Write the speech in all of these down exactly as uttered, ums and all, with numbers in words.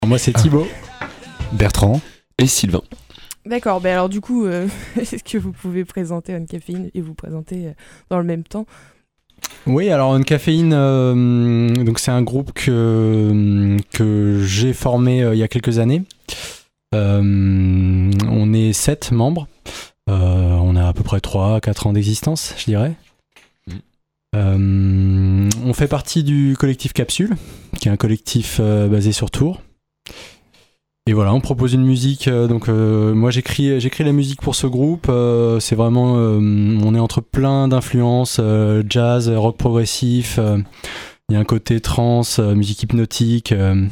Moi c'est Thibaut, Bertrand et Sylvain. D'accord, ben alors du coup, euh, est-ce que vous pouvez présenter Uncaféine et vous présenter euh, dans le même temps ? Oui, alors Uncaféine, euh, donc c'est un groupe que, que j'ai formé euh, il y a quelques années. Euh, on est sept membres. Euh, on a à peu près trois à quatre ans d'existence, je dirais. Mmh. Euh, on fait partie du collectif Capsule, qui est un collectif euh, basé sur Tours. Et voilà, on propose une musique. Euh, donc, euh, moi, j'écris, j'écris la musique pour ce groupe. Euh, c'est vraiment, euh, on est entre plein d'influences, euh, jazz, rock progressif. Il euh, y a un côté trance, euh, musique hypnotique. Euh,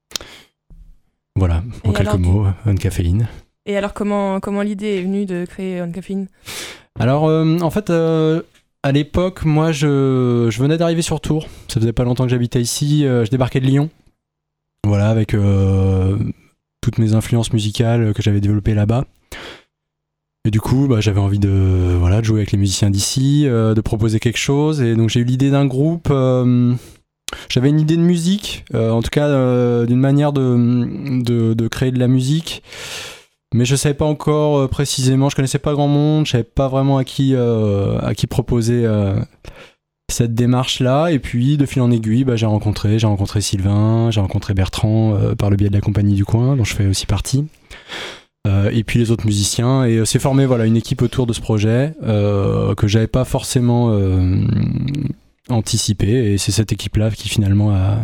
voilà, en Et quelques alors, mots, Uncaféine. Et alors, comment, comment l'idée est venue de créer Uncaféine ? Alors, euh, en fait, euh, à l'époque, moi, je, je venais d'arriver sur Tours. Ça faisait pas longtemps que j'habitais ici. Euh, je débarquais de Lyon. Voilà, avec euh, toutes mes influences musicales que j'avais développées là-bas. Et du coup, bah, j'avais envie de, voilà, de jouer avec les musiciens d'ici, euh, de proposer quelque chose. Et donc, j'ai eu l'idée d'un groupe. Euh, j'avais une idée de musique, euh, en tout cas, euh, d'une manière de, de, de créer de la musique. Mais je savais pas encore euh, précisément, je connaissais pas grand monde, je savais pas vraiment à qui, euh, à qui proposer euh, cette démarche-là. Et puis, de fil en aiguille, bah, j'ai rencontré, j'ai rencontré Sylvain, j'ai rencontré Bertrand euh, par le biais de la compagnie du coin, dont je fais aussi partie. Euh, et puis les autres musiciens. Et euh, s'est formé voilà, une équipe autour de ce projet euh, que j'avais pas forcément euh, anticipé. Et c'est cette équipe-là qui finalement a,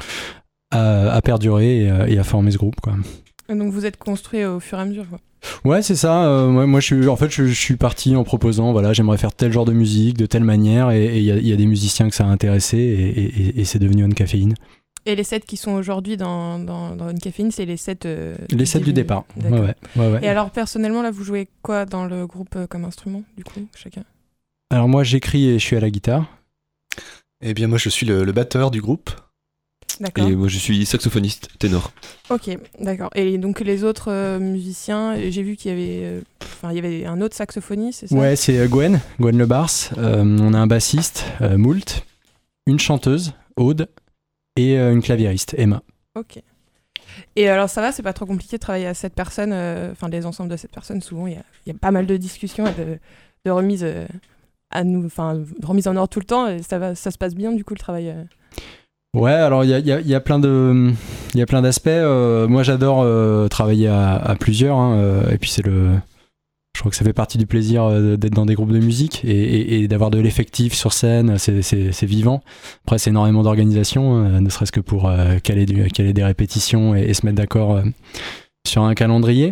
a, a perduré et a, et a formé ce groupe, quoi. Donc vous êtes construit au fur et à mesure, quoi. Ouais, c'est ça. Euh, moi, moi, je suis, en fait, je, je suis parti en proposant, voilà, j'aimerais faire tel genre de musique, de telle manière, et il y, y a des musiciens que ça a intéressé, et, et, et c'est devenu Uncaféine. Et les sept qui sont aujourd'hui dans, dans, dans Uncaféine, c'est les sept euh, Les sept du départ. Ouais, ouais, ouais, ouais. Et alors, personnellement, là, vous jouez quoi dans le groupe euh, comme instrument, du coup, chacun ? Alors moi, j'écris et je suis à la guitare. Eh bien, moi, je suis le, le batteur du groupe. D'accord. Et moi, je suis saxophoniste ténor. Ok, d'accord. Et donc les autres euh, musiciens, j'ai vu qu'il y avait, enfin, euh, il y avait un autre saxophoniste, c'est ça ? Ouais, c'est euh, Gwen, Gwen Lebars. Euh, on a un bassiste, euh, Moult, une chanteuse, Aude, et euh, une claviériste, Emma. Ok. Et alors ça va, c'est pas trop compliqué de travailler à sept personnes, enfin euh, les ensembles de sept personnes, souvent il y a, y a pas mal de discussions et de, de remises euh, à nous, enfin remise en ordre tout le temps, et ça va, ça se passe bien du coup le travail. Euh... Ouais, alors il y a, y a, y a plein de, il y a plein d'aspects. Euh, moi, j'adore euh, travailler à, à plusieurs, hein, euh, et puis c'est le, je crois que ça fait partie du plaisir euh, d'être dans des groupes de musique et, et, et d'avoir de l'effectif sur scène. C'est, c'est, c'est vivant. Après, c'est énormément d'organisation, euh, ne serait-ce que pour euh, caler, du, caler des répétitions et, et se mettre d'accord euh, sur un calendrier.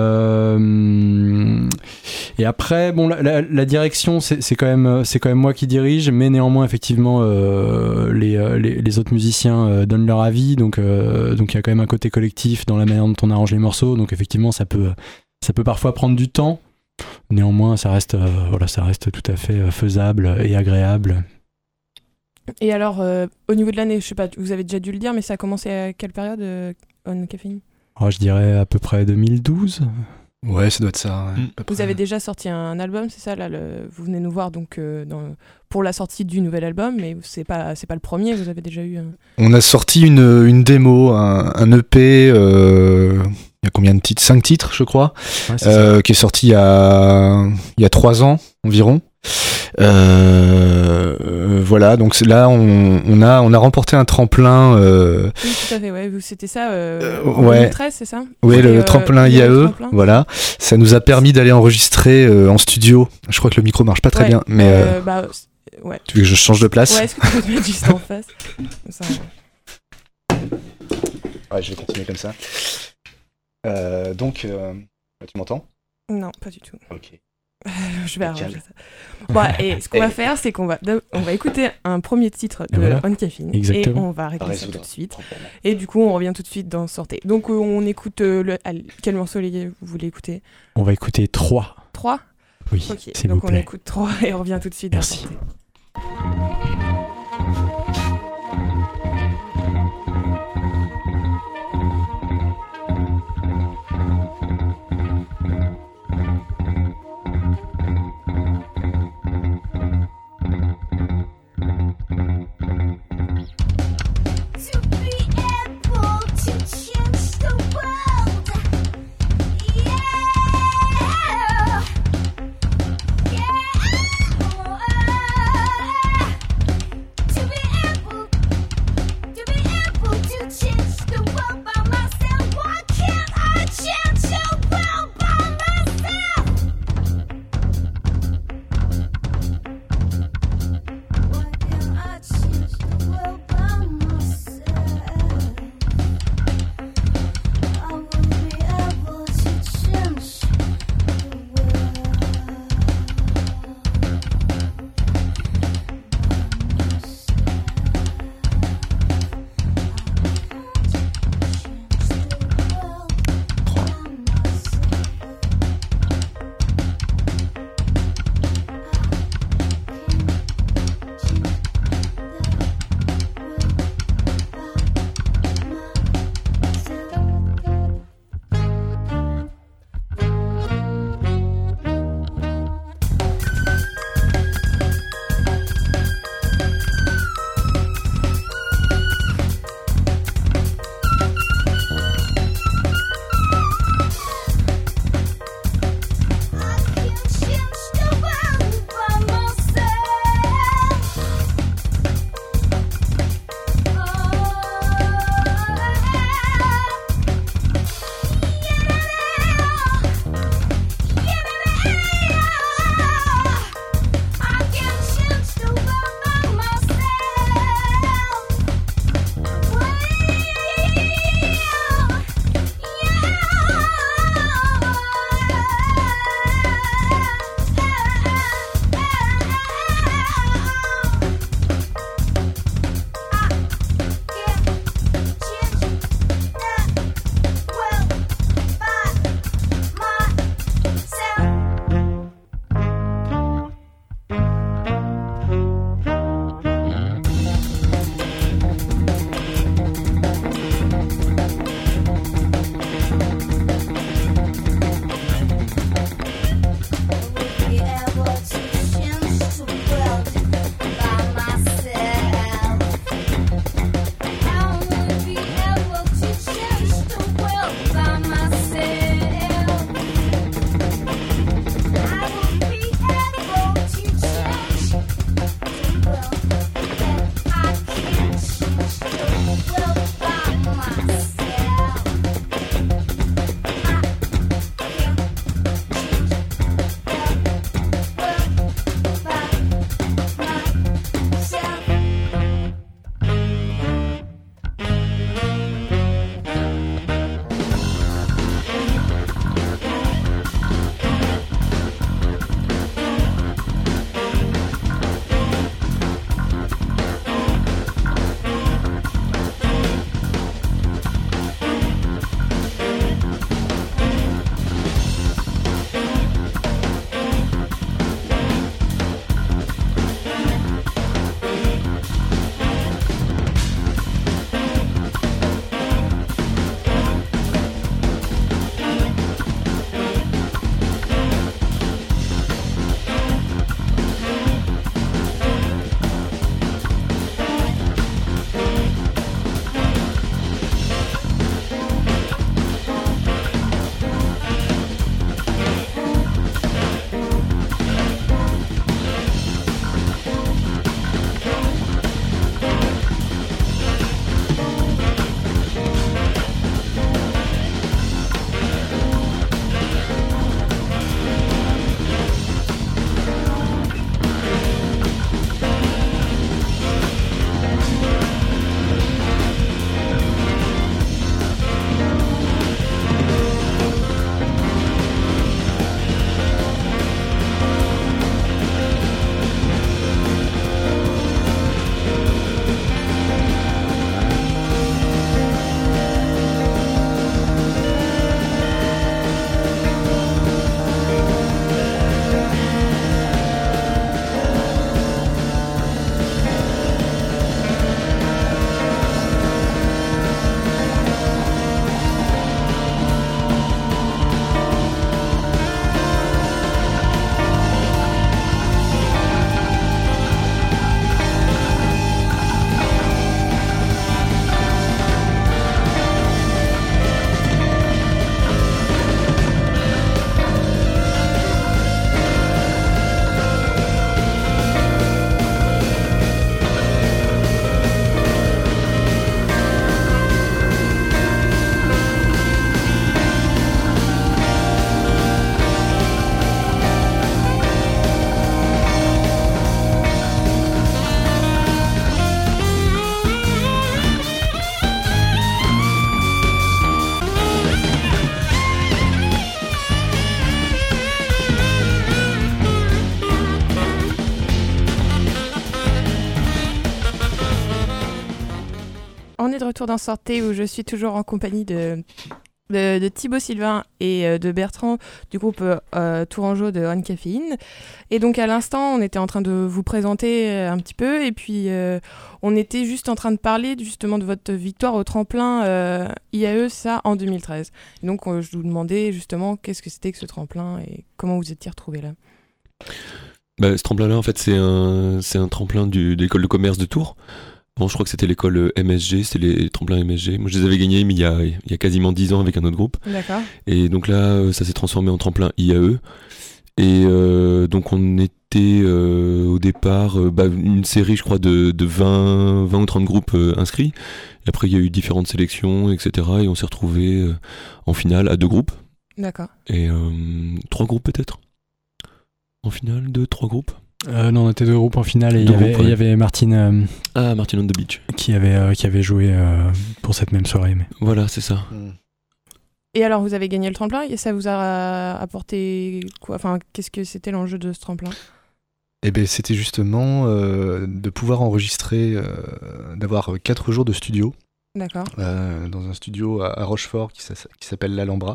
Euh, et après, bon, la, la, la direction, c'est, c'est, quand même, c'est quand même moi qui dirige, mais néanmoins, effectivement, euh, les, les, les autres musiciens euh, donnent leur avis, donc euh, donc il y a quand même un côté collectif dans la manière dont on arrange les morceaux, donc effectivement, ça peut, ça peut parfois prendre du temps. Néanmoins, ça reste, euh, voilà, ça reste tout à fait faisable et agréable. Et alors, euh, au niveau de l'année, je sais pas, vous avez déjà dû le dire, mais ça a commencé à quelle période, euh, Uncaféine ? Oh, je dirais à peu près deux mille douze. Ouais, ça doit être ça. Ouais, mmh. Vous avez déjà sorti un album, c'est ça là, le... Vous venez nous voir donc euh, dans... pour la sortie du nouvel album, mais c'est pas c'est pas le premier. Vous avez déjà eu. Un... On a sorti une une démo, un, un E P. Euh... Il y a combien de titres ? Cinq titres, je crois, ouais, euh, qui est sorti il y a il y a trois ans environ. Euh, euh, voilà, donc là on, on a on a remporté un tremplin. Euh, oui, tout à fait, ouais, c'était ça. Euh, euh, en ouais. deux mille treize, c'est ça ? Oui, et le euh, tremplin I A E. Tremplin. Voilà, ça nous a permis d'aller enregistrer euh, en studio. Je crois que le micro marche pas très ouais, bien, mais. Euh, euh, bah, ouais. Tu veux que je change de place ? Ouais, est-ce que tu peux te mettre juste en face ? Ça, ouais. Ouais, je vais continuer comme ça. Euh, donc, euh, tu m'entends ? Non, pas du tout. Ok. Je vais arranger ça. Bon, et ce qu'on va faire, c'est qu'on va, on va écouter un premier titre de voilà. Uncaféine et on va régler ça tout de suite. Et du coup, on revient tout de suite dans Sortez. Donc, on écoute euh, le, quel morceau les, vous voulez écouter ? On va écouter trois. Trois ? Oui, okay. s'il Donc, vous plaît. on écoute trois et on revient tout de suite Merci. dans Sortez. To be able to change retour dans Sortez où je suis toujours en compagnie de, de, de Thibaut Sylvain et euh, de Bertrand du groupe euh, Tourangeau de On Caféine. Et donc à l'instant, on était en train de vous présenter un petit peu et puis euh, on était juste en train de parler justement de votre victoire au tremplin euh, I A E, ça, en deux mille treize. Et donc euh, je vous demandais justement qu'est-ce que c'était que ce tremplin et comment vous étiez retrouvés là. Bah, ce tremplin-là, en fait, c'est un, c'est un tremplin du, de l'école de commerce de Tours. Bon, je crois que c'était l'école M S G, c'était les tremplins M S G. Moi, je les avais gagnés mais il y a, il y a quasiment dix ans avec un autre groupe. D'accord. Et donc là, ça s'est transformé en tremplin I A E. Et euh, donc, on était euh, au départ euh, bah, une série, je crois, de, de vingt, vingt ou trente groupes euh, inscrits. Et après, il y a eu différentes sélections, et cetera. Et on s'est retrouvés euh, en finale à deux groupes. D'accord. Et euh, trois groupes peut-être. En finale, deux, trois groupes. Euh, non, on était deux groupes en finale et il y, groupes, avait, ouais. y avait Martine euh, Ah, Martin on the Beach. qui, avait, euh, qui avait joué euh, pour cette même soirée. Mais... Voilà, c'est ça. Mm. Et alors, vous avez gagné le tremplin et ça vous a apporté quoi? Enfin, qu'est-ce que c'était l'enjeu de ce tremplin? Eh ben, c'était justement euh, de pouvoir enregistrer, euh, d'avoir quatre jours de studio. D'accord. Euh, dans un studio à, à Rochefort qui, qui s'appelle l'Alhambra.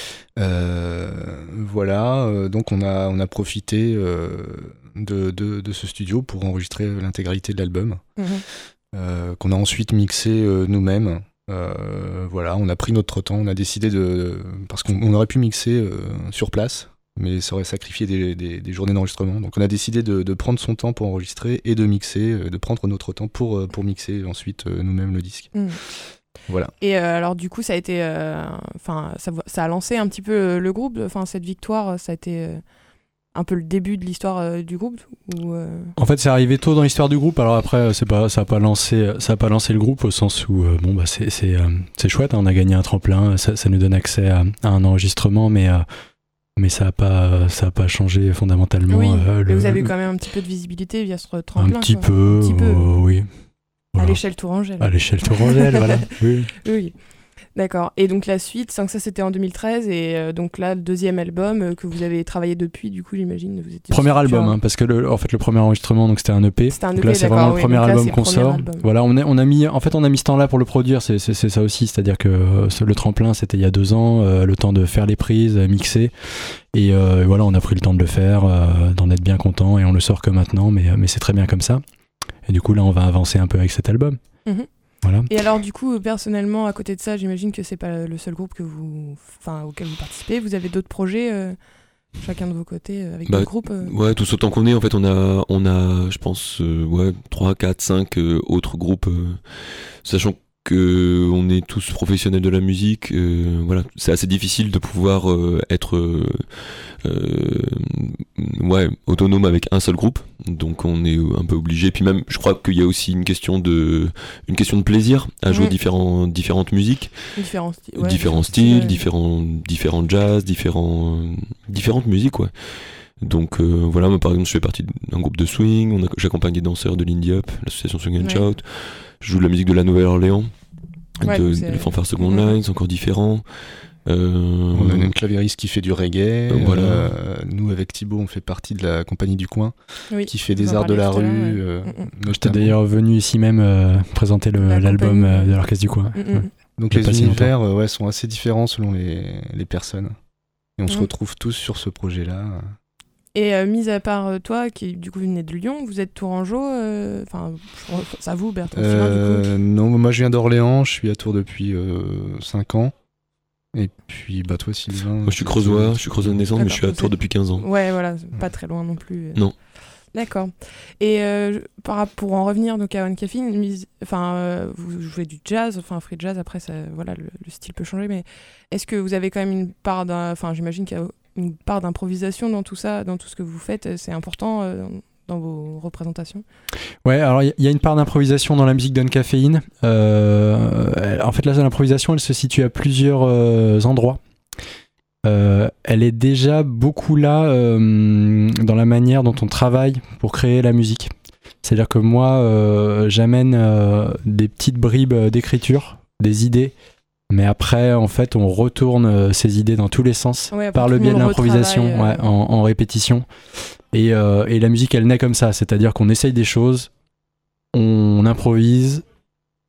Euh, voilà, euh, donc on a, on a profité euh, de, de, de ce studio pour enregistrer l'intégralité de l'album, Mmh. euh, qu'on a ensuite mixé euh, nous-mêmes. Euh, voilà, on a pris notre temps, on a décidé de... Parce qu'on on aurait pu mixer euh, sur place, mais ça aurait sacrifié des, des, des journées d'enregistrement. Donc on a décidé de, de prendre son temps pour enregistrer et de mixer, de prendre notre temps pour, pour mixer ensuite euh, nous-mêmes le disque. Mmh. Voilà. Et euh, alors du coup, ça a été, enfin, euh, ça, ça a lancé un petit peu le, le groupe. Enfin, cette victoire, ça a été euh, un peu le début de l'histoire euh, du groupe. Ou, euh... En fait, c'est arrivé tôt dans l'histoire du groupe. Alors après, c'est pas, ça a pas lancé, ça a pas lancé le groupe au sens où, euh, bon, bah, c'est, c'est, euh, c'est chouette. Hein, on a gagné un tremplin, ça, ça nous donne accès à, à un enregistrement, mais euh, mais ça a pas, ça a pas changé fondamentalement. Oui. Euh, le, vous avez quand même un petit peu de visibilité via ce tremplin. Un petit quoi. peu, un petit peu. Euh, oui. Voilà. À l'échelle Tourangelle. À l'échelle Tourangelle, voilà. Oui. Oui. D'accord. Et donc la suite, ça c'était en deux mille treize, et euh, donc là, le deuxième album euh, que vous avez travaillé depuis, du coup, j'imagine, vous étiez Premier sur- album, hein, parce que le, en fait, le premier enregistrement, donc c'était un E P. C'était un Donc E P, là, c'est d'accord, vraiment le oui, premier donc là, album c'est qu'on premier sort. album. Voilà, on, est, on a mis, en fait, on a mis ce temps-là pour le produire. C'est, c'est, c'est ça aussi, c'est-à-dire que euh, ce- le tremplin, c'était il y a deux ans, euh, le temps de faire les prises, euh, mixer, et euh, voilà, on a pris le temps de le faire, euh, d'en être bien content, et on le sort que maintenant, mais, mais c'est très bien comme ça. Et du coup, là, on va avancer un peu avec cet album. Mhm. Voilà. Et alors, du coup, personnellement, à côté de ça, j'imagine que c'est pas le seul groupe que vous, enfin, auquel vous participez. Vous avez d'autres projets, euh, chacun de vos côtés, euh, avec Bah, d'autres groupes euh... Ouais, tous autant qu'on est, en fait, on a, on a je pense, euh, ouais, trois, quatre, cinq euh, autres groupes, euh, sachant que on est tous professionnels de la musique, euh, voilà, c'est assez difficile de pouvoir euh, être euh, euh, ouais, autonome avec un seul groupe, donc on est un peu obligé. Puis même, je crois qu'il y a aussi une question de, une question de plaisir à jouer Mhm. différents, différentes musiques, Différents, sti- ouais, différents styles, ouais. différents, différents jazz, différents, euh, différentes musiques, ouais. Donc euh, voilà, moi par exemple, je fais partie d'un groupe de swing, on a, j'accompagne des danseurs de l'Indie Up, l'association Swing and Ouais. Shout, je joue de la musique de la Nouvelle-Orléans, Ouais, de, donc c'est- de fanfare Second Mhm. Line, c'est encore différent. Euh, On a une clavieriste qui fait du reggae. Voilà. Euh, nous, avec Thibaut, on fait partie de la compagnie du coin, Oui, qui fait vous des en arts de parliez la tout à l'heure, rue. ouais. euh, Mm, mm. notamment. J'étais d'ailleurs venu ici même euh, présenter le, La l'album compagnie, euh, de ouais. l'Orchestre du Coin. Mm, mm. Ouais. Donc il y a les pas si univers euh, ouais, sont assez différents selon les, les personnes. Et on se Mhm. retrouve tous sur ce projet-là. Et euh, mis à part euh, toi, qui du coup venait de Lyon, vous êtes tourangeau, enfin, euh, c'est à vous, Bertrand Sylvain, du coup. Euh, non, moi je viens d'Orléans, je suis à Tours depuis cinq ans. Et puis, bah toi Sylvain. Moi je suis creusois, je suis creusois de naissance, mais je suis à D'accord, Tours vous êtes- depuis quinze ans. Ouais, voilà, c'est pas très loin non plus. euh. Non. D'accord. Et euh, par, rap- pour en revenir donc à One Caffeine, mise- enfin, euh, vous jouez du jazz, enfin free jazz. Après, ça, voilà, le, le style peut changer, mais est-ce que vous avez quand même une part d'un, enfin, j'imagine qu'il y a une part d'improvisation dans tout ça, dans tout ce que vous faites. C'est important euh, dans vos représentations. Ouais, alors il y, y a une part d'improvisation dans la musique d'On Caféine. Euh, elle- en fait, là, l'improvisation, elle se situe à plusieurs euh, endroits. Euh, elle est déjà beaucoup là euh, dans la manière dont on travaille pour créer la musique. C'est-à-dire que moi, euh, j'amène euh, des petites bribes d'écriture, des idées, mais après, en fait, on retourne euh, ces idées dans tous les sens Ouais, après, par tout le biais de monde l'improvisation, retravaille, euh, ouais, en, en répétition. Et, euh, et la musique, elle naît comme ça, c'est-à-dire qu'on essaye des choses, on improvise,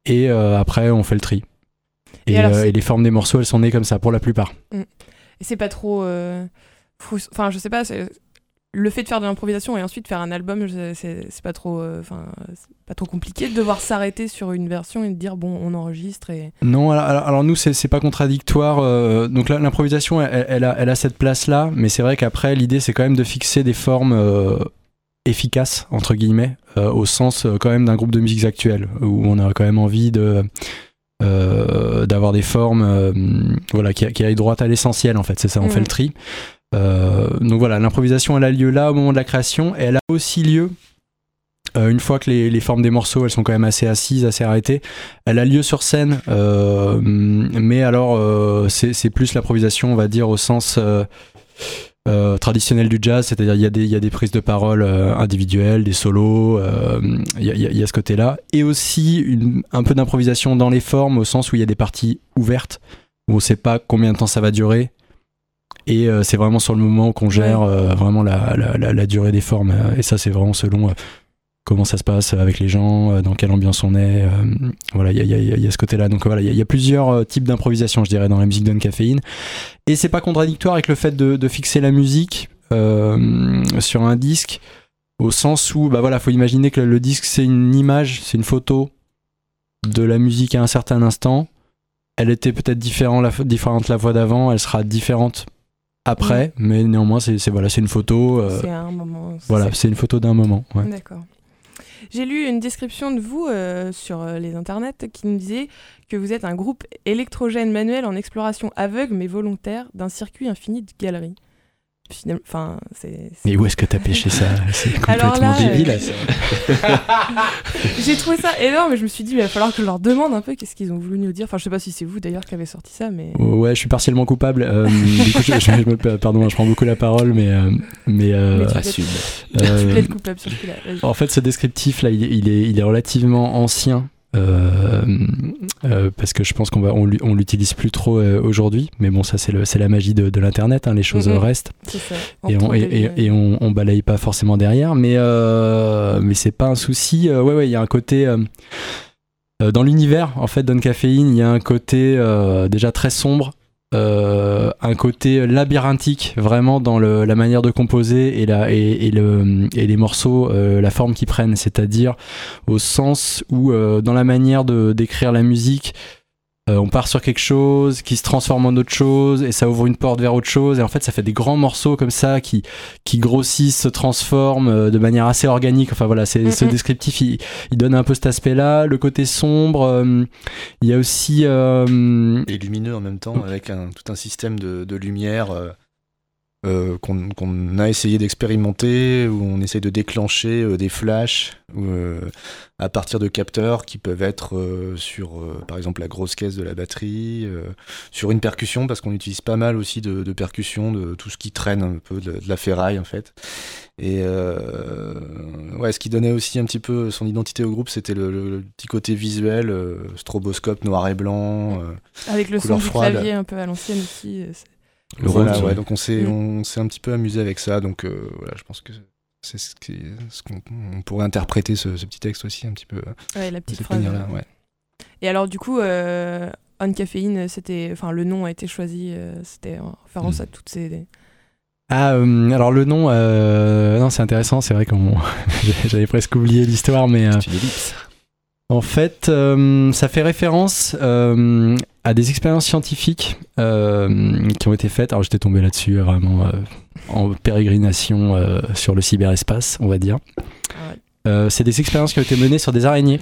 et euh, après on fait le tri. Et, Et alors, euh, c'est- et les formes des morceaux, elles sont nées comme ça pour la plupart. Et c'est pas trop. euh, frus- Enfin, je sais pas. c'est- Le fait de faire de l'improvisation et ensuite faire un album, je- c'est c'est pas trop. euh, Enfin, c'est pas trop compliqué de devoir s'arrêter sur une version et de dire bon, on enregistre et. Non, alors, alors- alors nous c'est c'est pas contradictoire. euh, donc là, l'improvisation, elle, elle a, elle a cette place-là, mais c'est vrai qu'après l'idée c'est quand même de fixer des formes euh, efficaces entre guillemets, euh, au sens euh, quand même d'un groupe de musique actuelle où on a quand même envie de euh, d'avoir des formes, euh, voilà, qui, qui aillent droit à l'essentiel en fait. C'est ça, on Mhm. fait le tri. Euh, donc voilà, l'improvisation elle a lieu là au moment de la création, et elle a aussi lieu euh, une fois que les, les formes des morceaux elles sont quand même assez assises, assez arrêtées. Elle a lieu sur scène, euh, mais alors euh, c'est, c'est plus l'improvisation, on va dire, au sens euh, euh, traditionnel du jazz, c'est-à-dire il y a des, il y a des prises de parole euh, individuelles, des solos, euh, il y, a, il y a ce côté-là, et aussi une, un peu d'improvisation dans les formes, au sens où il y a des parties ouvertes, où on ne sait pas combien de temps ça va durer. Et euh, c'est vraiment sur le moment qu'on gère euh, vraiment la, la, la, la durée des formes. euh, Et ça, c'est vraiment selon euh, comment ça se passe avec les gens, euh, dans quelle ambiance on est. euh, voilà, il y a, y, a, y a ce côté-là. Donc voilà, il y, y a plusieurs euh, types d'improvisation, je dirais, dans la musique d'Uncaféine. Et c'est pas contradictoire avec le fait de, de fixer la musique euh, sur un disque, au sens où, bah voilà, faut imaginer que le disque, c'est une image, c'est une photo de la musique à un certain instant. Elle était peut-être différente la, différente la fois d'avant, elle sera différente après, mmh. mais néanmoins c'est, c'est, voilà, c'est une photo euh, c'est un moment c'est voilà, c'est une photo d'un moment, ouais. D'accord. J'ai lu une description de vous euh, sur euh, les internets qui nous disait que vous êtes un groupe électrogène manuel en exploration aveugle mais volontaire d'un circuit infini de galeries. Enfin, c'est, c'est... Mais où est-ce que t'as pêché ça? C'est complètement là, débile. Euh... J'ai trouvé ça énorme et je me suis dit, il va falloir que je leur demande un peu qu'est-ce qu'ils ont voulu nous dire. Enfin, je sais pas si c'est vous d'ailleurs qui avez sorti ça, mais... Ouais, je suis partiellement coupable. Euh, du coup, je, je, je me, pardon, je prends beaucoup la parole, mais... Euh, mais, euh, mais tu assume. Euh, tu plaides coupable sur celui-là. En fait, ce descriptif-là, il, il, est, il est relativement ancien. Euh, euh, parce que je pense qu'on va on, on l'utilise plus trop euh, aujourd'hui, mais bon, ça c'est, le, c'est la magie de, de l'internet, hein, les choses mm-hmm. restent c'est ça. On et, on, et, et, et on, on balaye pas forcément derrière, mais euh, mais c'est pas un souci. Euh, ouais ouais, il y a un côté euh, euh, dans l'univers en fait d'Uncaféine, il y a un côté euh, déjà très sombre. Euh, un côté labyrinthique vraiment dans le, la manière de composer et, la, et, et, le, et les morceaux, euh, la forme qu'ils prennent, c'est-à-dire au sens où euh, dans la manière de, d'écrire la musique, euh, on part sur quelque chose qui se transforme en autre chose et ça ouvre une porte vers autre chose, et en fait ça fait des grands morceaux comme ça qui, qui grossissent, se transforment euh, de manière assez organique. Enfin voilà, c'est, mm-hmm. ce descriptif il, il donne un peu cet aspect là, le côté sombre. Euh, il y a aussi euh... et lumineux en même temps, avec un, tout un système de, de lumière euh, euh, qu'on, qu'on a essayé d'expérimenter, où on essaye de déclencher euh, des flashs euh, à partir de capteurs qui peuvent être euh, sur euh, par exemple la grosse caisse de la batterie, euh, sur une percussion, parce qu'on utilise pas mal aussi de, de percussion, de tout ce qui traîne un peu, de, de la ferraille en fait. Et euh, ouais, ce qui donnait aussi un petit peu son identité au groupe, c'était le, le, le petit côté visuel, euh, stroboscope noir et blanc, euh, avec le son du froide. Clavier un peu à l'ancienne aussi. C'est... Le voilà, rose, ouais, ouais. Donc on s'est, mmh. on s'est un petit peu amusé avec ça, donc euh, voilà, je pense que c'est ce, qui, ce qu'on on pourrait interpréter ce, ce petit texte aussi un petit peu. Ouais, la petite phrase. Là, ouais. Et alors du coup, euh, Uncaféine, c'était, enfin le nom a été choisi, euh, c'était en référence mmh. à toutes ces. Ah, euh, alors le nom, euh, non, c'est intéressant, c'est vrai qu'on, j'avais presque oublié l'histoire, mais. Euh, c'est une ellipse. En fait, euh, ça fait référence euh, à des expériences scientifiques euh, qui ont été faites. Alors j'étais tombé là-dessus vraiment euh, en pérégrination euh, sur le cyberespace, on va dire. Ouais. Euh, c'est des expériences qui ont été menées sur des araignées.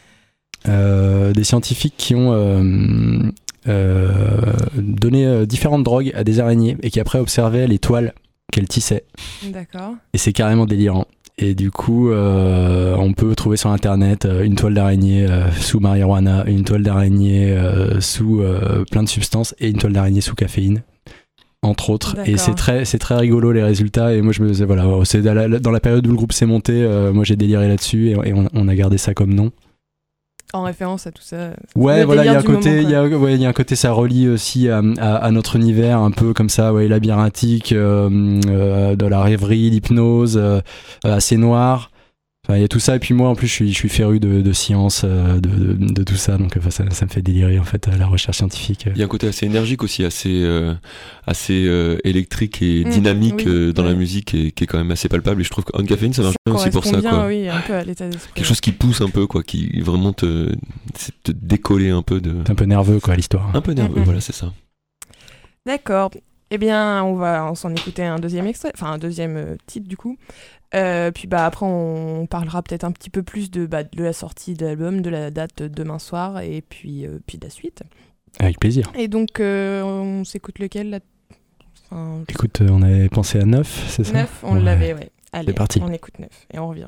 Euh, des scientifiques qui ont euh, euh, donné euh, différentes drogues à des araignées et qui après observaient les toiles qu'elles tissaient. D'accord. Et c'est carrément délirant. Et du coup, euh, on peut trouver sur internet euh, une toile d'araignée euh, sous marijuana, une toile d'araignée euh, sous euh, plein de substances et une toile d'araignée sous caféine, entre autres. D'accord. Et c'est très, c'est très rigolo les résultats. Et moi, je me disais, voilà, c'est dans la, dans la période où le groupe s'est monté, euh, moi j'ai déliré là-dessus et, et on, on a gardé ça comme nom. En référence à tout ça. Ouais, voilà, il y a un côté, il y a, ouais, il y a un côté, ça relie aussi à, à, à notre univers, un peu comme ça, ouais, labyrinthique, euh, euh, de la rêverie, l'hypnose, euh, assez noir. Enfin, il y a tout ça, et puis moi en plus je suis, je suis féru de, de science, euh, de, de, de tout ça, donc enfin, ça, ça me fait délirer en fait la recherche scientifique. Il y a un côté assez énergique aussi, assez, euh, assez euh, électrique et Mmh, dynamique oui, euh, dans ouais. la musique et qui est quand même assez palpable. Et je trouve qu'On Caféine ça marche bien aussi pour ça. Bien, Quoi. oui, un peu à l'état d'esprit. Quelque chose qui pousse un peu, quoi, qui vraiment te, te décoller un peu de. C'est un peu nerveux quoi l'histoire. Un peu nerveux, Mm-hmm. voilà, c'est ça. D'accord. Eh bien, on va on s'en écouter un deuxième extrait, enfin un deuxième euh, titre du coup. Euh, puis bah après on parlera peut-être un petit peu plus de, bah, de la sortie de l'album, de la date demain soir et puis, euh, puis de la suite. Avec plaisir. Et donc euh, on s'écoute lequel là enfin, Écoute, euh, on avait pensé à neuf, c'est ça? neuf, on Ouais. l'avait, ouais. Allez, C'est parti. on écoute neuf et on revient.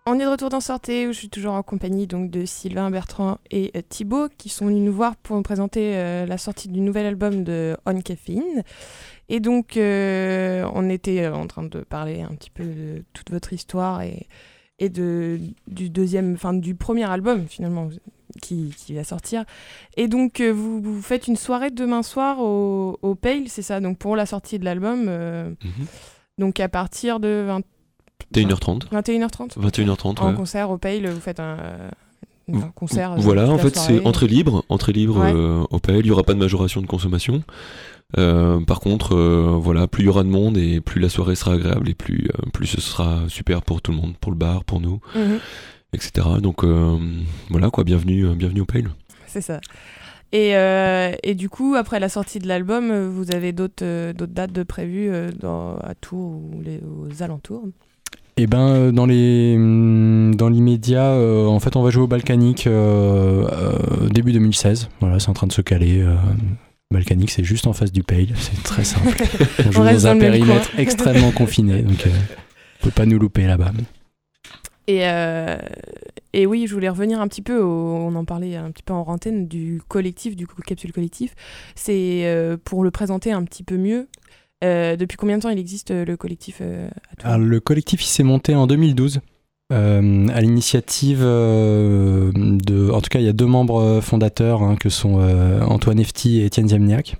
On est de retour dans Sortez, où je suis toujours en compagnie donc, de Sylvain, Bertrand et euh, Thibaut, qui sont venus nous voir pour nous présenter euh, la sortie du nouvel album de On Caffeine. Et donc, euh, on était en train de parler un petit peu de toute votre histoire et, et de, du, deuxième, enfin, du premier album, finalement, qui, qui va sortir. Et donc, euh, vous, vous faites une soirée demain soir au, au Pale, c'est ça, donc pour la sortie de l'album. Euh, mm-hmm. Donc, à partir de vingt vingt et une heures trente. vingt et une heures trente vingt et une heures trente, En ouais. concert au Pale, vous faites un, un concert. Voilà, en fait, c'est entrée libre, entrée libre ouais. euh, au Pale. Il n'y aura pas de majoration de consommation. Euh, par contre, euh, voilà, plus il y aura de monde et plus la soirée sera agréable et plus, euh, plus ce sera super pour tout le monde, pour le bar, pour nous, mm-hmm. et cetera. Donc euh, voilà, quoi, bienvenue, euh, bienvenue au Pale. C'est ça. Et, euh, et du coup, après la sortie de l'album, vous avez d'autres, euh, d'autres dates de prévues euh, dans, à Tours ou les, aux alentours? Eh ben, dans, les, dans l'immédiat, euh, en fait, on va jouer au Balkanic euh, euh, début deux mille seize. Voilà, c'est en train de se caler. Euh, Balkanic, c'est juste en face du Pale. C'est très simple. On joue on dans un périmètre extrêmement confiné, donc euh, on peut pas nous louper là-bas. Et, euh, et oui, je voulais revenir un petit peu, au, on en parlait un petit peu en antenne, du collectif, du Capsule Collectif. C'est euh, pour le présenter un petit peu mieux. Euh, depuis combien de temps il existe euh, le collectif euh, à Tours ? Alors, le collectif il s'est monté en deux mille douze euh, à l'initiative euh, de, en tout cas il y a deux membres fondateurs hein, que sont euh, Antoine Efti et Étienne Ziemniak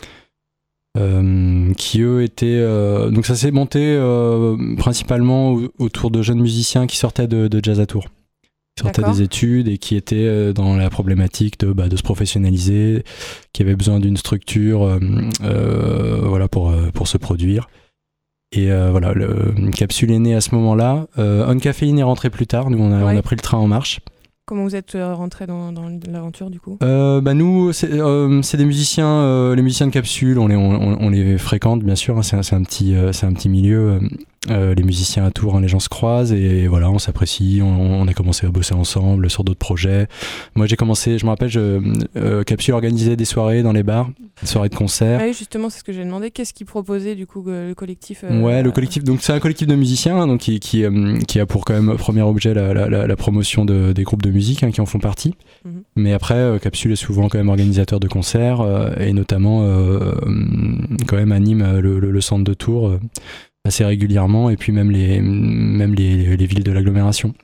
euh, qui eux étaient euh, donc ça s'est monté euh, principalement au- autour de jeunes musiciens qui sortaient de, de Jazz à Tours, qui sortaient D'accord. des études et qui étaient euh, dans la problématique de, bah, de se professionnaliser, qui avaient besoin d'une structure euh, euh, voilà, pour, euh, pour se produire. Et euh, voilà, le Capsule est né à ce moment-là. Euh, On Caffeine est rentré plus tard, nous on a, Ouais. on a pris le train en marche. Comment vous êtes euh, rentré dans, dans l'aventure du coup ? Euh, bah nous, c'est, euh, c'est des musiciens, euh, les musiciens de Capsule, on les, on, on les fréquente bien sûr, hein, c'est, un, c'est, un petit, euh, c'est un petit milieu. Euh, les musiciens à Tours, hein, les gens se croisent et voilà, on s'apprécie, on, on a commencé à bosser ensemble sur d'autres projets. Moi j'ai commencé, je me rappelle, je, euh, Capsule organisait des soirées dans les bars, des soirées de concert. Ah oui, justement, c'est ce que j'ai demandé. Qu'est-ce qu'ils proposaient du coup euh, le collectif euh, Ouais, le collectif. Donc c'est un collectif de musiciens hein, donc qui qui, euh, qui a pour quand même premier objet la, la, la, la promotion de, des groupes de musique hein, qui en font partie. Mhm. Mais après, euh, Capsule est souvent quand même organisateur de concerts euh, et notamment euh, quand même anime le, le, le centre de Tours euh, assez régulièrement et puis même les même les, les villes de l'agglomération.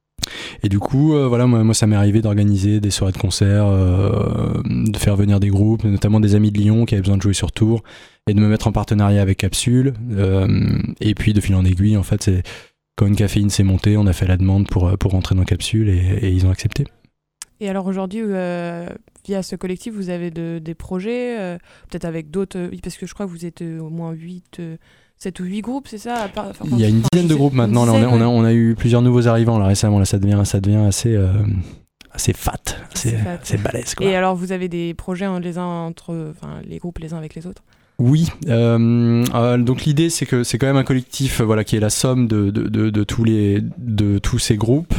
Et du coup, euh, voilà, moi, moi ça m'est arrivé d'organiser des soirées de concert, euh, de faire venir des groupes, notamment des amis de Lyon qui avaient besoin de jouer sur Tours, et de me mettre en partenariat avec Capsule. Euh, et puis de fil en aiguille, en fait, c'est quand une caféine s'est montée, on a fait la demande pour pour rentrer dans Capsule et, et ils ont accepté. Et alors aujourd'hui, euh, via ce collectif, vous avez de, des projets, euh, peut-être avec d'autres, euh, parce que je crois que vous êtes euh, au moins huit, euh, sept ou huit groupes, c'est ça à part, enfin, Il y a une enfin, dizaine de sais, groupes maintenant, là, on, a, dizaine, on, a, ouais. on a eu plusieurs nouveaux arrivants là, récemment, là, ça, devient, ça devient assez, euh, assez fat, assez, C'est fat. assez balèze. Quoi. Et alors vous avez des projets hein, les uns entre, enfin les groupes les uns avec les autres ? Oui, euh, euh, donc l'idée c'est que c'est quand même un collectif euh, voilà, qui est la somme de, de, de, de, tous, les, de tous ces groupes.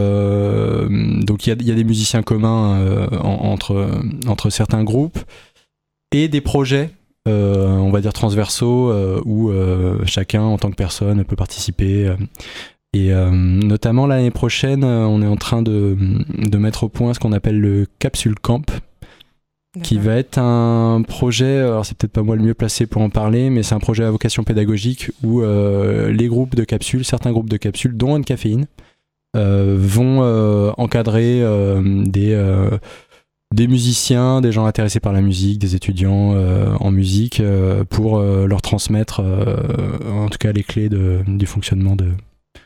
Euh, donc il y a, y a des musiciens communs euh, en, entre, entre certains groupes et des projets, euh, on va dire transversaux, euh, où euh, chacun en tant que personne peut participer. Euh, et euh, notamment l'année prochaine, on est en train de, de mettre au point ce qu'on appelle le Capsule Camp. Qui va être un projet, alors c'est peut-être pas moi le mieux placé pour en parler, mais c'est un projet à vocation pédagogique où euh, les groupes de capsules, certains groupes de capsules, dont On Caffeine, euh, vont euh, encadrer euh, des, euh, des musiciens, des gens intéressés par la musique, des étudiants euh, en musique, euh, pour euh, leur transmettre euh, en tout cas les clés de, du fonctionnement de,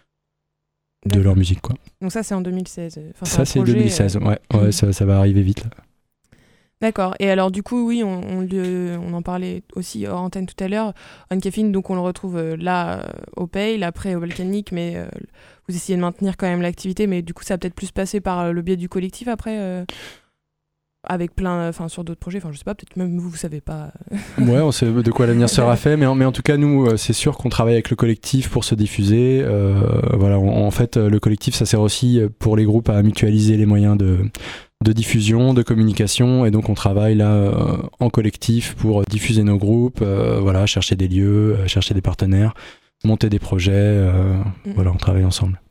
de leur musique. Quoi. Donc ça c'est en deux mille seize. Enfin, ça c'est projet, deux mille seize, euh... ouais, ouais ça, ça va arriver vite là. D'accord. Et alors du coup, oui, on, on, le, on en parlait aussi hors antenne tout à l'heure. On Caffeine, donc on le retrouve euh, là euh, au Pale, après au Balkanic, mais euh, vous essayez de maintenir quand même l'activité, mais du coup ça va peut-être plus passer par euh, le biais du collectif après, euh, avec plein, enfin sur d'autres projets. Enfin je sais pas, peut-être même vous, vous savez pas. Ouais, on sait de quoi l'avenir sera fait, mais en, mais en tout cas nous, c'est sûr qu'on travaille avec le collectif pour se diffuser. Euh, voilà, on, en fait, le collectif, ça sert aussi pour les groupes à mutualiser les moyens de de diffusion, de communication, et donc on travaille là euh, en collectif pour diffuser nos groupes, euh, voilà, chercher des lieux, euh, chercher des partenaires, monter des projets, euh, mmh. voilà, on travaille ensemble.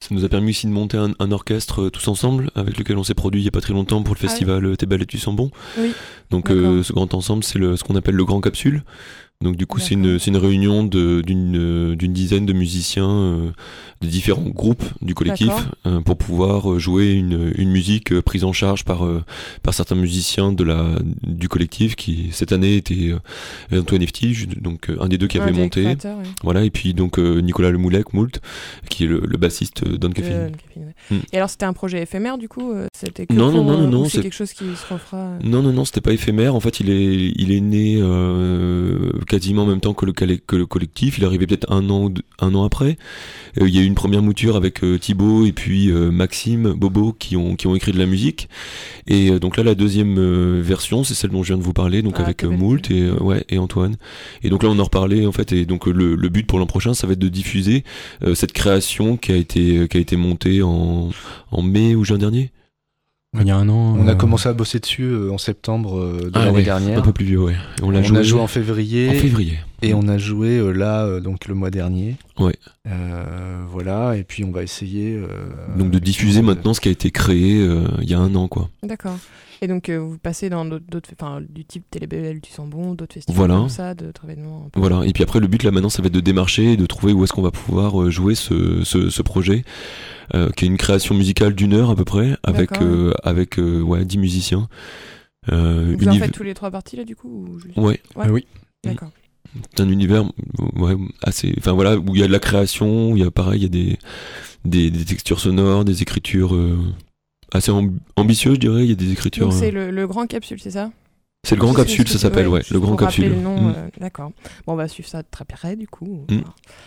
Ça nous a permis aussi de monter un, un orchestre euh, tous ensemble, avec lequel on s'est produit il n'y a pas très longtemps pour le Ah festival euh, Tes Ballets Tu Sens Bon. Oui. Donc D'accord. euh, ce grand ensemble, c'est le, ce qu'on appelle le Grand Capsule. Donc du coup, c'est une, D'accord. c'est une réunion de, d'une, euh, d'une dizaine de musiciens euh, de différents groupes du collectif D'accord. euh, pour pouvoir euh, jouer une, une musique euh, prise en charge par, euh, par certains musiciens de la, du collectif qui cette année était euh, Antoine Eftige, donc euh, un des deux qui Un avait des monté. créateurs, oui. Voilà, et puis donc euh, Nicolas Lemoulec, Moult, qui est le, le bassiste euh, d'On Caffeine. Euh, Caffeine, ouais. Mm. Et alors, c'était un projet éphémère, du coup euh, c'était que Non, non, pour, non, non, euh, non, ou c'est c'est- quelque chose qui se refera euh, Non, non, non, c'était pas éphémère. En fait, il est, il est né euh, quasiment en même temps que le, que le collectif. Il est arrivé peut-être un an, ou deux- un an après. Euh, il y a eu une première mouture avec euh, Thibaut et puis euh, Maxime, Bobo, qui ont, qui ont écrit de la musique. Et euh, donc là, la deuxième euh, version, c'est celle dont je viens de vous parler, donc Ah, avec quelle euh, belle Moult et, euh, ouais, et Antoine. Et donc là, on en reparlait en fait. Et donc euh, le, le but pour l'an prochain, ça va être de diffuser euh, cette création qui a été, qui a été montée en, en mai ou juin dernier. Il y a un an. On a euh, commencé à bosser dessus euh, en septembre euh, de Ah l'année ouais, dernière. un peu plus vieux, ouais. Et on l'a On joué, a joué en février. en février. Et on a joué euh, là, euh, donc le mois dernier. Ouais. Euh, voilà, et puis on va essayer. euh, Donc de diffuser de- maintenant ce qui a été créé euh, il y a un an, quoi. D'accord. Et donc, euh, vous passez dans d'autres, d'autres- enfin, du type Télébel, tu sens bon, d'autres festivals Voilà. comme ça, d'autres événements. un peu. Voilà. Et puis après, le but là maintenant, ça va être de démarcher et de trouver où est-ce qu'on va pouvoir euh, jouer ce, ce, ce projet, euh, qui est une création musicale d'une heure à peu près, avec D'accord. euh, avec euh, ouais dix musiciens. Euh, Vous en univ- faites tous les trois parties là, du coup ou juste... Ouais. Ouais. oui. D'accord. C'est un univers ouais, assez, enfin voilà, où il y a de la création, où il y a pareil, il y a des, des, des textures sonores, des écritures euh, assez amb- ambitieuses, je dirais. Il y a des écritures. Donc, c'est euh, le, le grand capsule, c'est ça c'est le grand Juste- capsule, ça juste- s'appelle, ouais, juste le grand pour rappeler capsule. le nom, Mm. euh, d'accord. Bon, on va suivre ça de très près, du coup. Mm. Voilà.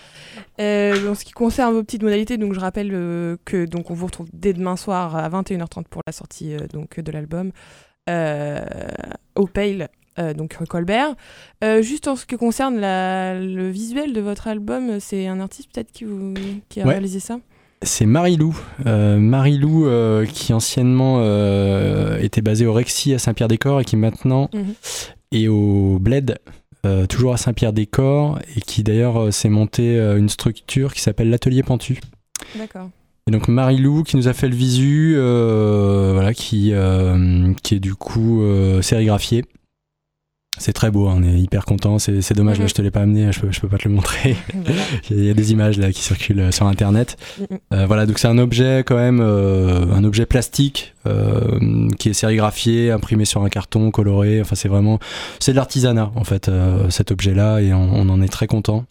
Euh, en ce qui concerne vos petites modalités, donc je rappelle euh, que donc on vous retrouve dès demain soir à vingt et une heures trente pour la sortie euh, donc de l'album euh, au Pale, euh, donc rue Colbert. Euh, juste en ce qui concerne la, le visuel de votre album, c'est un artiste peut-être qui, vous, qui a Ouais. réalisé ça. C'est Marilou. Euh, Marilou euh, qui anciennement euh, était basée au Rexy à Saint-Pierre-des-Corps et qui maintenant Mhm. est au Bled, euh, toujours à Saint-Pierre-des-Corps, et qui d'ailleurs euh, s'est monté euh, une structure qui s'appelle l'Atelier Pentu. D'accord. Et donc Marilou qui nous a fait le visu, euh, voilà, qui, euh, qui est du coup euh, sérigraphié. C'est très beau, hein, on est hyper content. C'est, c'est dommage, Mhm. là je te l'ai pas amené, je peux, je peux pas te le montrer. Voilà. Il y a des images là qui circulent sur internet. Mhm. Euh, voilà, donc c'est un objet quand même, euh, un objet plastique euh, qui est sérigraphié, imprimé sur un carton, coloré. Enfin, c'est vraiment, c'est de l'artisanat en fait, euh, cet objet-là, et on, on en est très content.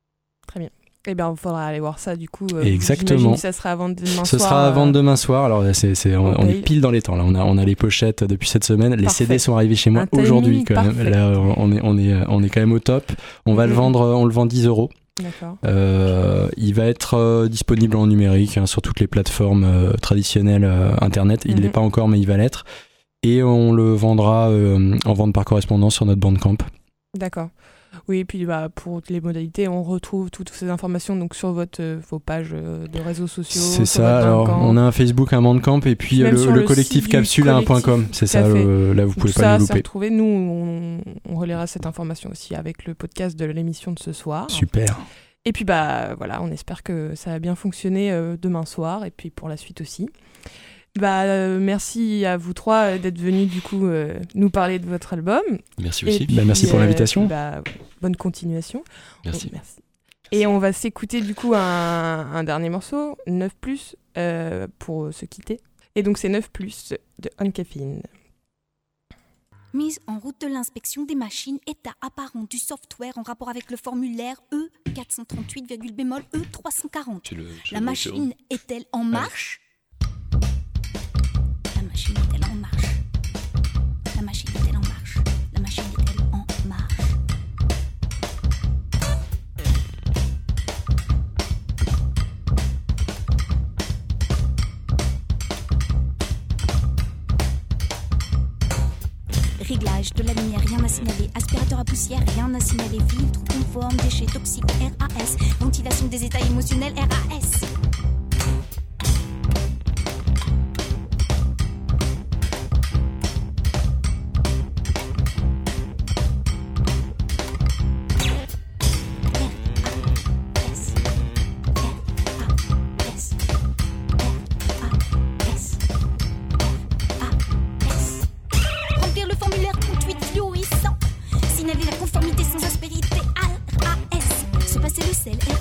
Eh bien, il faudra aller voir ça du coup. euh, Exactement. j'imagine que ça sera à vendre demain Ce soir. sera à euh, vendre demain soir. Alors c'est, c'est, on, au on est Pale. pile dans les temps là. On a, on a les pochettes depuis cette semaine. Les Parfait. C D sont arrivés chez moi Un timing aujourd'hui quand même. parfait. Là, on est, on est, on est quand même au top. On va Mhm. le vendre, on le vend dix euros. D'accord. Euh, il va être euh, disponible en numérique hein, sur toutes les plateformes euh, traditionnelles euh, internet. Il Mhm. l'est pas encore, mais il va l'être. Et on le vendra euh, en vente par correspondance sur notre Bandcamp. D'accord. Oui, et puis bah, pour les modalités, on retrouve toutes ces informations donc, sur votre, euh, vos pages euh, de réseaux sociaux. C'est sur ça. votre Alors, Bandcamp. on a un Facebook, un Bandcamp, et puis Même le, sur le le collectif site capsule du à un point com. collectif, C'est tout à ça. fait. le- là, vous Tout pouvez ça, pas nous c'est louper. retrouvé. Nous, on, on relaiera cette information aussi avec le podcast de l'émission de ce soir. Super. Et puis, bah, voilà, on espère que ça va bien fonctionner euh, demain soir et puis pour la suite aussi. Bah, euh, merci à vous trois euh, d'être venus du coup euh, nous parler de votre album. Merci Et aussi. puis, Bah, merci pour euh, l'invitation. bah, bonne continuation. Merci. Oui, merci. Et on va s'écouter du coup un, un dernier morceau, neuf plus, euh, pour se quitter. Et donc c'est neuf plus de On Caffeine. Mise en route de l'inspection des machines, état apparent du software en rapport avec le formulaire E quatre cent trente-huit, bémol E trois cent quarante. J'ai le- j'ai La le- machine est-elle en marche ? La machine est-elle en marche ? La machine est-elle en marche ? La machine est-elle en marche ? Réglage de la lumière, rien à signaler. Aspirateur à poussière, rien à signaler. Filtre conforme, déchets toxiques, R A S. Ventilation des états émotionnels, R A S. R A S. R A S.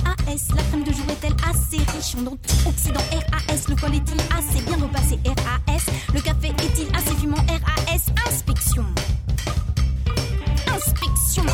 R A S, la crème de jour est-elle assez riche en antioxydants? R A S, le col est-il assez bien repassé? R A S, le café est-il assez fumant? R A S, inspection. Inspection.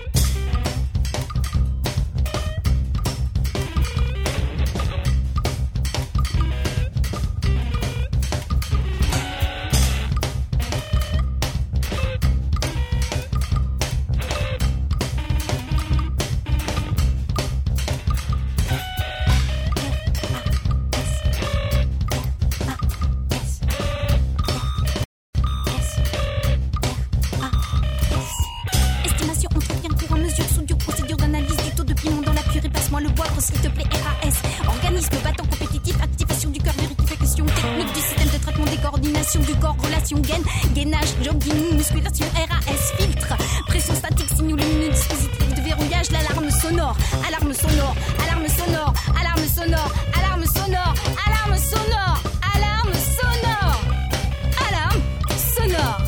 S'il te plaît, R A S, organisme battant compétitif, activation du cœur, vérification technique du système de traitement, des coordinations du corps, relation gaine, gainage, jogging, musculation, R A S, filtre, pression statique, signaux lumineux, dispositif de verrouillage, l'alarme sonore, alarme sonore, alarme sonore, alarme sonore, alarme sonore, alarme sonore, alarme sonore, alarme sonore.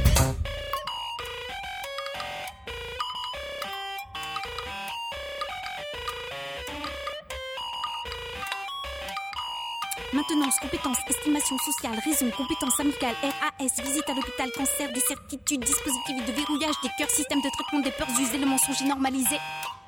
Maintenance, compétences, estimation sociale, raison, compétences amicales, R A S, visite à l'hôpital, cancer, des certitudes, dispositifs de verrouillage des cœurs, système de traitement des peurs, us, éléments songés normalisés.